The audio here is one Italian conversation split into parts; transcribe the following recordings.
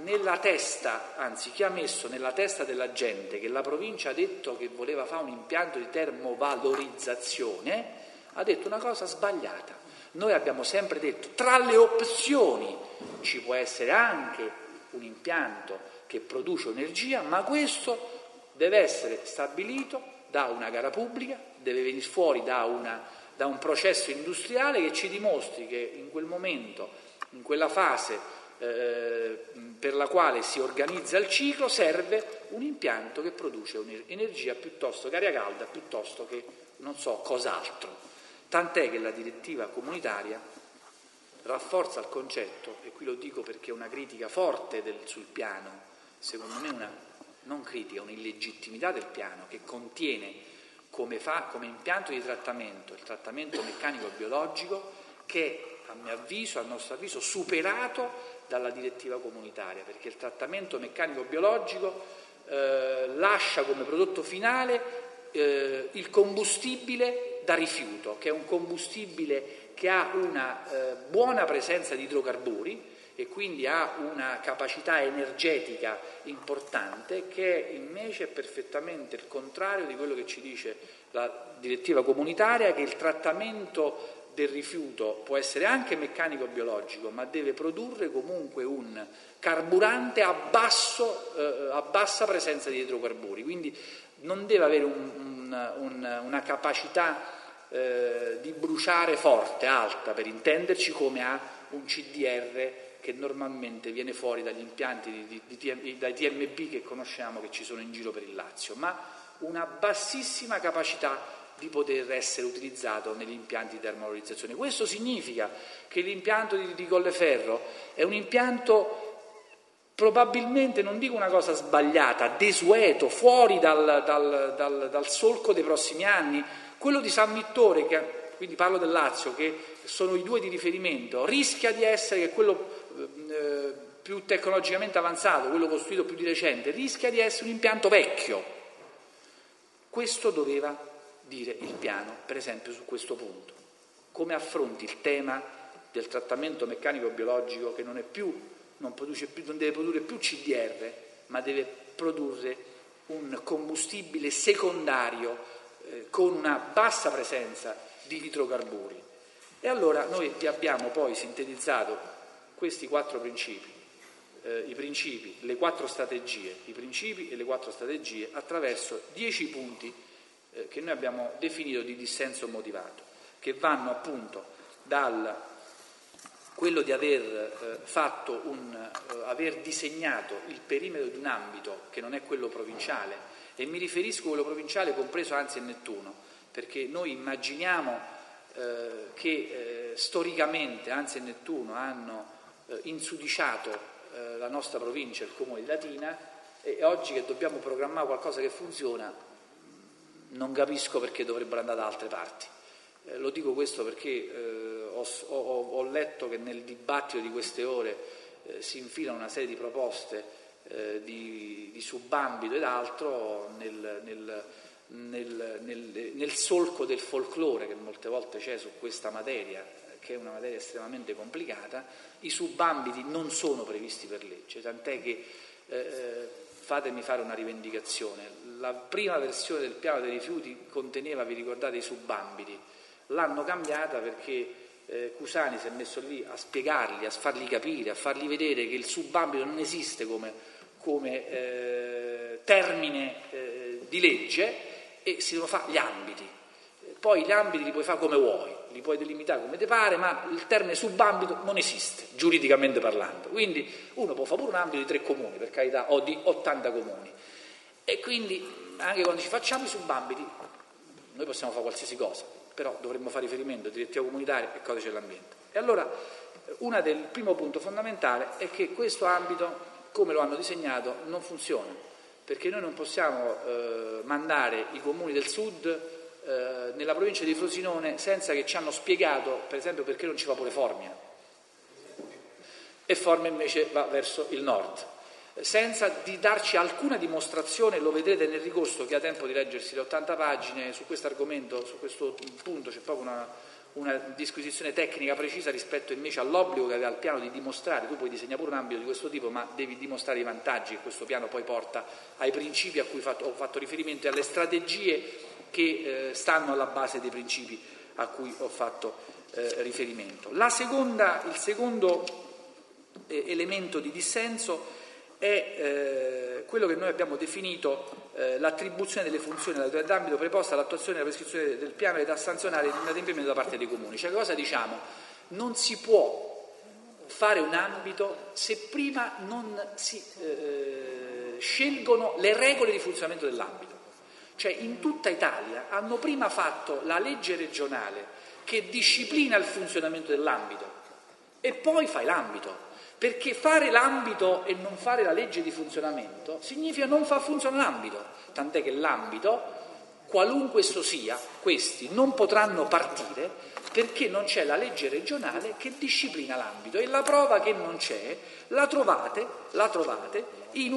nella testa, anzi chi ha messo nella testa della gente che la provincia ha detto che voleva fare un impianto di termovalorizzazione, ha detto una cosa sbagliata. Noi abbiamo sempre detto, tra le opzioni ci può essere anche un impianto che produce energia, ma questo deve essere stabilito da una gara pubblica, deve venire fuori da un processo industriale che ci dimostri che in quel momento, in quella fase per la quale si organizza il ciclo, serve un impianto che produce energia piuttosto che aria calda, piuttosto che non so cos'altro. Tant'è che la direttiva comunitaria rafforza il concetto, e qui lo dico perché è una critica forte sul piano, secondo me non critica, un'illegittimità del piano, che contiene come impianto di trattamento il trattamento meccanico-biologico, che a nostro avviso superato dalla direttiva comunitaria, perché il trattamento meccanico-biologico lascia come prodotto finale il combustibile da rifiuto, che è un combustibile che ha una buona presenza di idrocarburi e quindi ha una capacità energetica importante, che invece è perfettamente il contrario di quello che ci dice la direttiva comunitaria, che il trattamento del rifiuto può essere anche meccanico-biologico, ma deve produrre comunque un carburante a bassa presenza di idrocarburi, quindi non deve avere una capacità di bruciare forte, alta, per intenderci, come ha un CDR che normalmente viene fuori dagli impianti dai TMB che conosciamo, che ci sono in giro per il Lazio, ma una bassissima capacità di poter essere utilizzato negli impianti di termovalorizzazione. Questo significa che l'impianto di Colleferro è un impianto probabilmente, non dico una cosa sbagliata, desueto, fuori dal solco dei prossimi anni. Quello di San Vittore, quindi parlo del Lazio, che sono i due di riferimento, rischia di essere, che quello più tecnologicamente avanzato, quello costruito più di recente, rischia di essere un impianto vecchio. Questo doveva dire il piano, per esempio, su questo punto. Come affronti il tema del trattamento meccanico-biologico, che non deve produrre più CDR, ma deve produrre un combustibile secondario con una bassa presenza di idrocarburi. E allora noi vi abbiamo poi sintetizzato questi 4 principi, i principi, le 4 strategie, i principi e le 4 strategie attraverso 10 punti che noi abbiamo definito di dissenso motivato, che vanno appunto dal quello di aver disegnato il perimetro di un ambito che non è quello provinciale, e mi riferisco a quello provinciale compreso Anzi e Nettuno, perché noi immaginiamo che storicamente Anzi e Nettuno hanno insudiciato la nostra provincia, il comune di Latina, e oggi che dobbiamo programmare qualcosa che funziona, non capisco perché dovrebbero andare da altre parti. Lo dico questo perché ho letto che nel dibattito di queste ore si infilano una serie di proposte di subambito ed altro nel solco del folklore che molte volte c'è su questa materia, che è una materia estremamente complicata. I subambiti non sono previsti per legge, tant'è che fatemi fare una rivendicazione: la prima versione del piano dei rifiuti conteneva, vi ricordate, i subambiti. L'hanno cambiata perché Cusani si è messo lì a spiegarli, a fargli capire, a fargli vedere che il subambito non esiste come termine di legge, e si devono fare gli ambiti. Poi gli ambiti li puoi fare come vuoi, li puoi delimitare come ti pare, ma il termine subambito non esiste, giuridicamente parlando. Quindi uno può fare pure un ambito di 3 comuni, per carità, o di 80 comuni. E quindi anche quando ci facciamo i subambiti, noi possiamo fare qualsiasi cosa, però dovremmo fare riferimento a direttiva comunitaria e codice dell'ambiente. E allora il primo punto fondamentale è che questo ambito, come lo hanno disegnato, non funziona, perché noi non possiamo mandare i comuni del sud nella provincia di Frosinone senza che ci hanno spiegato, per esempio, perché non ci va pure Formia, e Formia invece va verso il nord, senza di darci alcuna dimostrazione. Lo vedrete nel ricorso, che ha tempo di leggersi le 80 pagine su questo argomento, su questo punto c'è proprio una disquisizione tecnica precisa rispetto invece all'obbligo che aveva il piano di dimostrare. Tu puoi disegnare pure un ambito di questo tipo, ma devi dimostrare i vantaggi che questo piano poi porta ai principi a cui ho fatto riferimento e alle strategie che stanno alla base dei principi a cui ho fatto riferimento. Il secondo elemento di dissenso è quello che noi abbiamo definito l'attribuzione delle funzioni all'autorità d'ambito preposta all'attuazione della prescrizione del piano e da sanzionare l'inadempimento da parte dei comuni. Cioè, cosa diciamo? Non si può fare un ambito se prima non si scelgono le regole di funzionamento dell'ambito. Cioè, in tutta Italia hanno prima fatto la legge regionale che disciplina il funzionamento dell'ambito e poi fai l'ambito. Perché fare l'ambito e non fare la legge di funzionamento significa non far funzionare l'ambito, tant'è che l'ambito, qualunque esso sia, questi non potranno partire perché non c'è la legge regionale che disciplina l'ambito, e la prova che non c'è la trovate in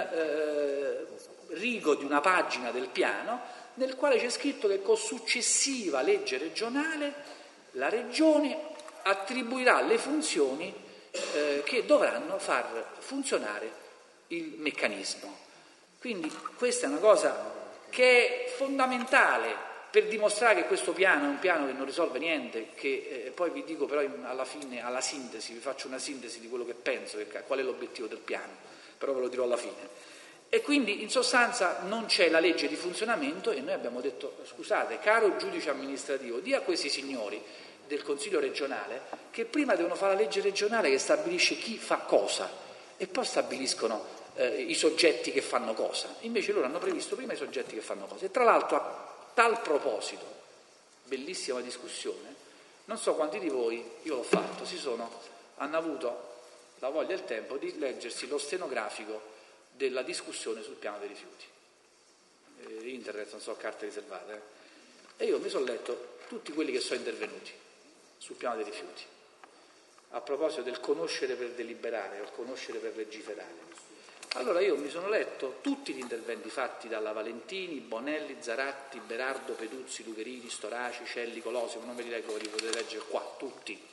un rigo di una pagina del piano nel quale c'è scritto che con successiva legge regionale la regione attribuirà le funzioni che dovranno far funzionare il meccanismo. Quindi questa è una cosa che è fondamentale per dimostrare che questo piano è un piano che non risolve niente, che poi vi dico però alla fine, alla sintesi, vi faccio una sintesi di quello che penso, qual è l'obiettivo del piano, però ve lo dirò alla fine. E quindi in sostanza non c'è la legge di funzionamento e noi abbiamo detto: scusate, caro giudice amministrativo, di a questi signori del Consiglio regionale che prima devono fare la legge regionale che stabilisce chi fa cosa e poi stabiliscono i soggetti che fanno cosa. Invece loro hanno previsto prima i soggetti che fanno cosa. E tra l'altro, a tal proposito, bellissima discussione, non so quanti di voi, io l'ho fatto, hanno avuto la voglia e il tempo di leggersi lo stenografico della discussione sul piano dei rifiuti. Internet, non so, carte riservate. E io mi sono letto tutti quelli che sono intervenuti sul piano dei rifiuti, a proposito del conoscere per deliberare o conoscere per legiferare. Allora io mi sono letto tutti gli interventi fatti dalla Valentini, Bonelli, Zaratti, Berardo, Peduzzi, Lucherini, Storaci, Celli, Colosimo, non ve li leggo, ve li potete leggere qua, tutti.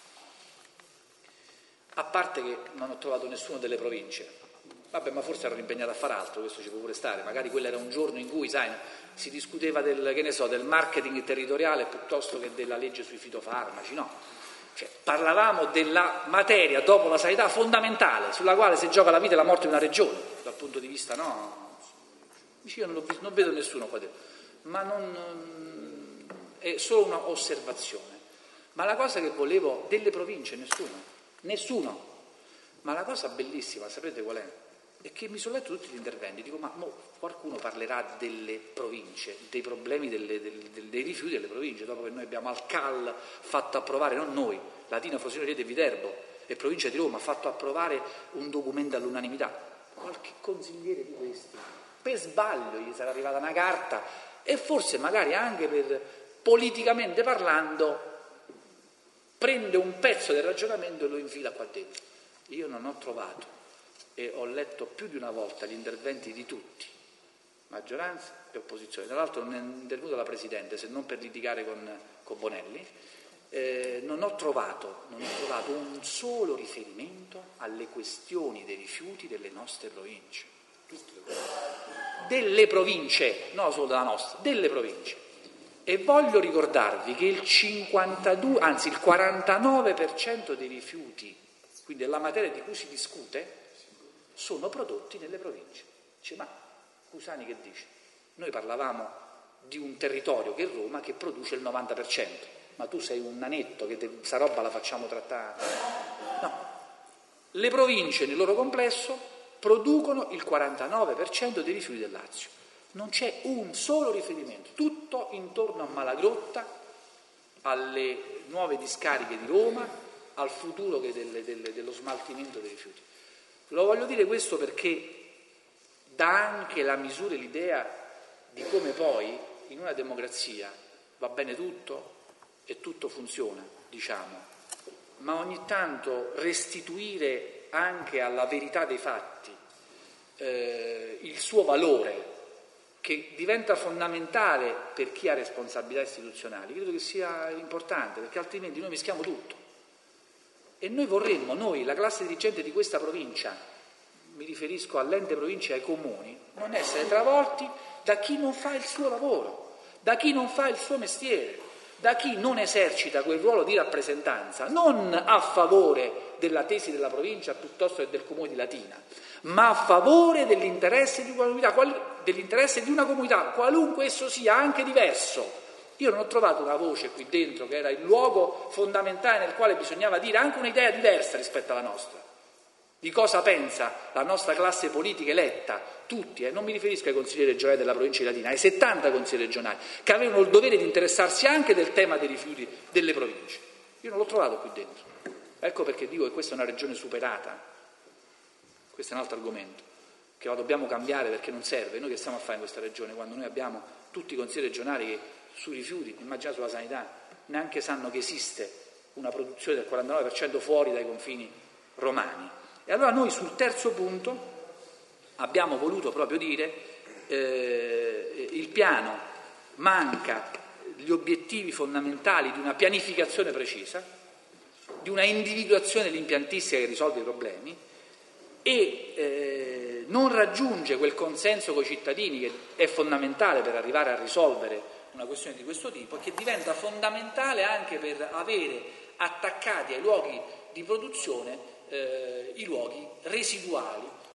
A parte che non ho trovato nessuno delle province. Vabbè, ma forse erano impegnati a fare altro, questo ci può pure stare, magari quello era un giorno in cui, sai, si discuteva del marketing territoriale piuttosto che della legge sui fitofarmaci, no? Cioè, parlavamo della materia, dopo la sanità, fondamentale, sulla quale si gioca la vita e la morte di una regione, dal punto di vista, no? Io non vedo nessuno qua dentro, ma è solo una osservazione. Ma la cosa che volevo, delle province, nessuno. Ma la cosa bellissima, sapete qual è? È che mi sono letto tutti gli interventi, dico, ma qualcuno parlerà delle province, dei problemi dei rifiuti delle province, dopo che noi abbiamo al CAL fatto approvare, non noi, Latina, Frosinone, Riete e Viterbo e Provincia di Roma, ha fatto approvare un documento all'unanimità. Qualche consigliere di questi, per sbaglio gli sarà arrivata una carta e forse magari anche per, politicamente parlando, prende un pezzo del ragionamento e lo infila qua dentro. Io non ho trovato, e ho letto più di una volta gli interventi di tutti, maggioranza e opposizione. Tra l'altro non è intervenuta la Presidente, se non per litigare con Bonelli. Non ho trovato un solo riferimento alle questioni dei rifiuti delle nostre province. Delle province, non solo della nostra, delle province. E voglio ricordarvi che il 49% dei rifiuti, quindi della materia di cui si discute, sono prodotti nelle province. Dice, ma Cusani che dice? Noi parlavamo di un territorio che è Roma che produce il 90%, ma tu sei un nanetto che questa roba la facciamo trattare? No. Le province nel loro complesso producono il 49% dei rifiuti del Lazio. Non c'è un solo riferimento, tutto intorno a Malagrotta, alle nuove discariche di Roma, al futuro dello smaltimento dei rifiuti. Lo voglio dire questo perché dà anche la misura e l'idea di come poi in una democrazia va bene tutto e tutto funziona, diciamo, ma ogni tanto restituire anche alla verità dei fatti il suo valore, che diventa fondamentale per chi ha responsabilità istituzionali, credo che sia importante, perché altrimenti noi mischiamo tutto. E noi vorremmo, la classe dirigente di questa provincia, mi riferisco all'ente provincia e ai comuni, non essere travolti da chi non fa il suo lavoro, da chi non fa il suo mestiere, da chi non esercita quel ruolo di rappresentanza, non a favore della tesi della provincia piuttosto che del comune di Latina, ma a favore dell'interesse di una comunità, qualunque esso sia, anche diverso. Io non ho trovato una voce qui dentro che era il luogo fondamentale nel quale bisognava dire anche un'idea diversa rispetto alla nostra, di cosa pensa la nostra classe politica eletta, tutti, non mi riferisco ai consiglieri regionali della provincia di Latina, ai 70 consiglieri regionali, che avevano il dovere di interessarsi anche del tema dei rifiuti delle province. Io non l'ho trovato qui dentro. Ecco perché dico che questa è una regione superata, questo è un altro argomento, che la dobbiamo cambiare perché non serve. Noi che stiamo a fare in questa regione quando noi abbiamo tutti i consiglieri regionali che sui rifiuti, immaginate sulla sanità, neanche sanno che esiste una produzione del 49% fuori dai confini romani. E allora noi sul terzo punto abbiamo voluto proprio dire il piano manca gli obiettivi fondamentali di una pianificazione precisa, di una individuazione dell'impiantistica che risolve i problemi e non raggiunge quel consenso coi cittadini che è fondamentale per arrivare a risolvere una questione di questo tipo e che diventa fondamentale anche per avere attaccati ai luoghi di produzione i luoghi residuali